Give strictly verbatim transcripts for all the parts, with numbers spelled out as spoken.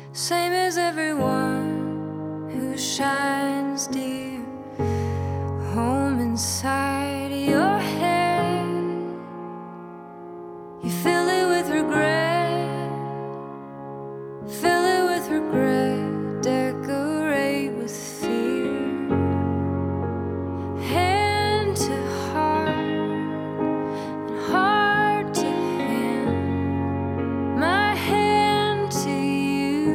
same as everyone who shines dear. Home inside your head, you fill it with regret, fill it with regret, decorate with fear. Hand to heart and heart to hand, my hand to you.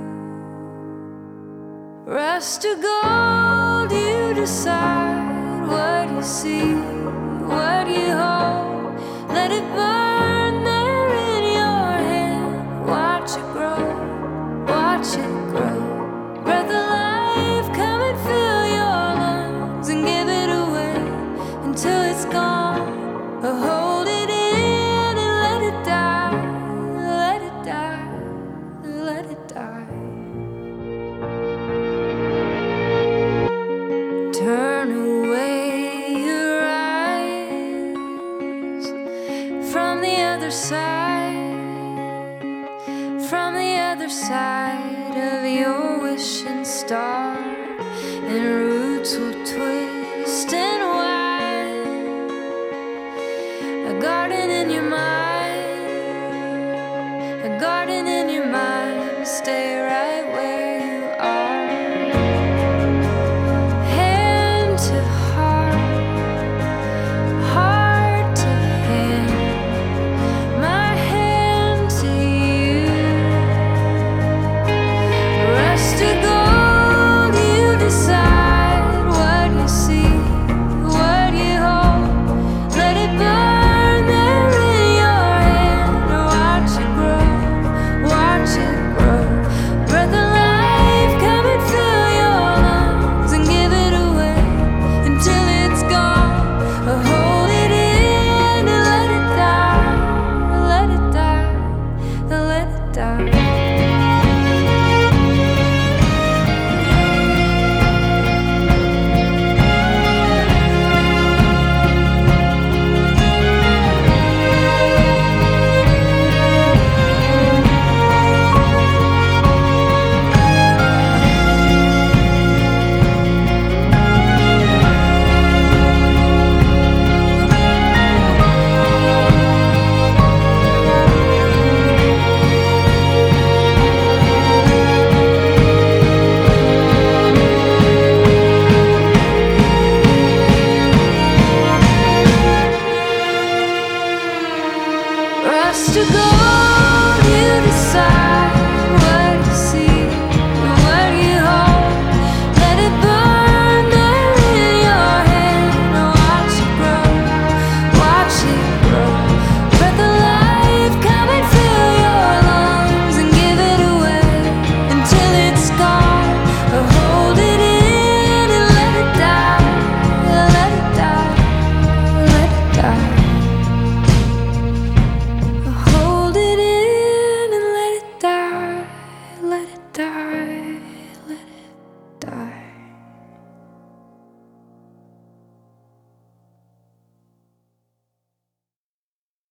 Rust to gold, you decide what you see, what you hold. Let it burn there in your hand. Watch it grow, watch it grow. Breath of life, come and fill your lungs and give it away until it's gone. Or hold it in and let it die, let it die, let it die. Turn away your eyes from the other side, from the other side of your wishing star, and roots will twist and wind. A garden in your mind, a garden in your mind. Stay right where